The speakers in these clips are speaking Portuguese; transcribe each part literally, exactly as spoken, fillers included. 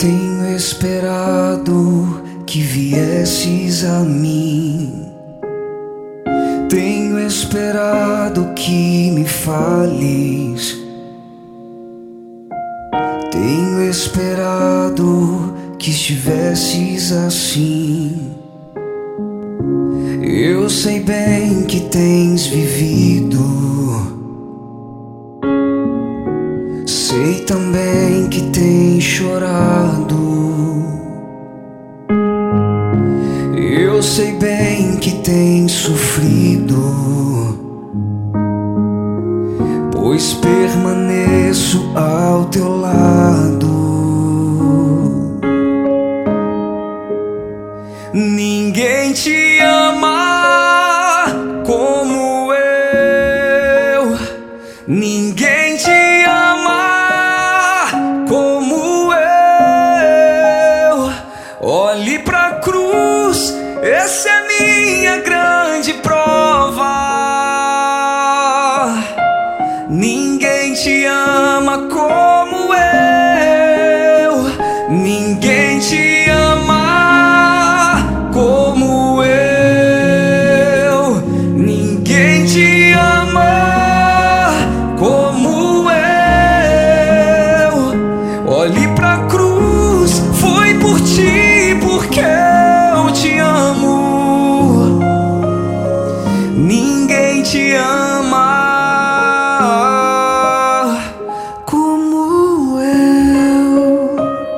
Tenho esperado que viesses a mim. Tenho esperado que me fales. Tenho esperado que estivesses assim. Eu sei bem que tens vivido. Sei também que tens chorado. Eu sei bem que tens sofrido, pois permaneço ao teu lado. Ninguém te ama como eu. Ninguém te ama como eu. Olhe pra cruz, essa é minha grande prova. Ninguém te ama como eu. Ninguém te ama como eu. Ninguém te ama como eu. Olhe pra cruz, foi por ti, porque eu te amo. Ninguém te ama como eu.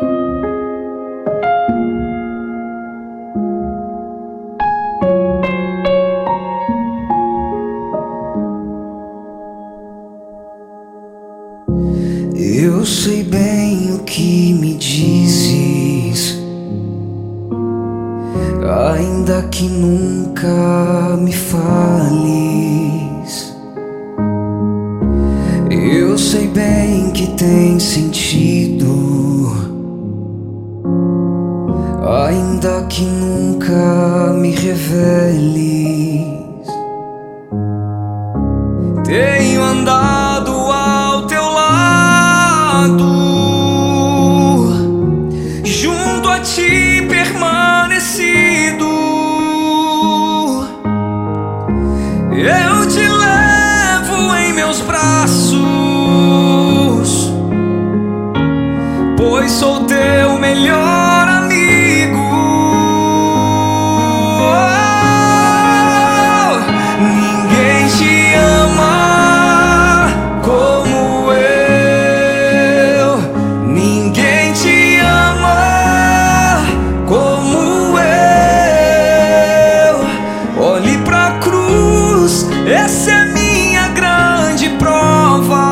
Eu sei bem o que me dizes, ainda que nunca me fales. Eu sei bem que tem sentido, ainda que nunca me reveles. Tenho andado ao teu lado, junto a ti permanecido. Eu te levo em meus braços, pois sou teu melhor amigo. Oh, ninguém te ama como eu. Ninguém te ama como eu. Olhe pra cruz, essa é minha grande prova.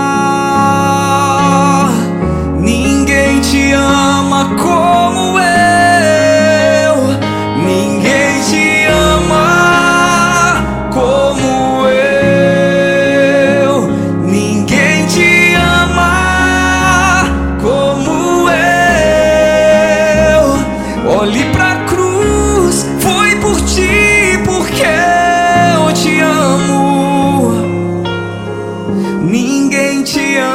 Ninguém te ama como eu. Ninguém te ama como eu. Ninguém te ama como eu. Olhe pra cruz, foi por ti, porque eu te amo. Ninguém te ama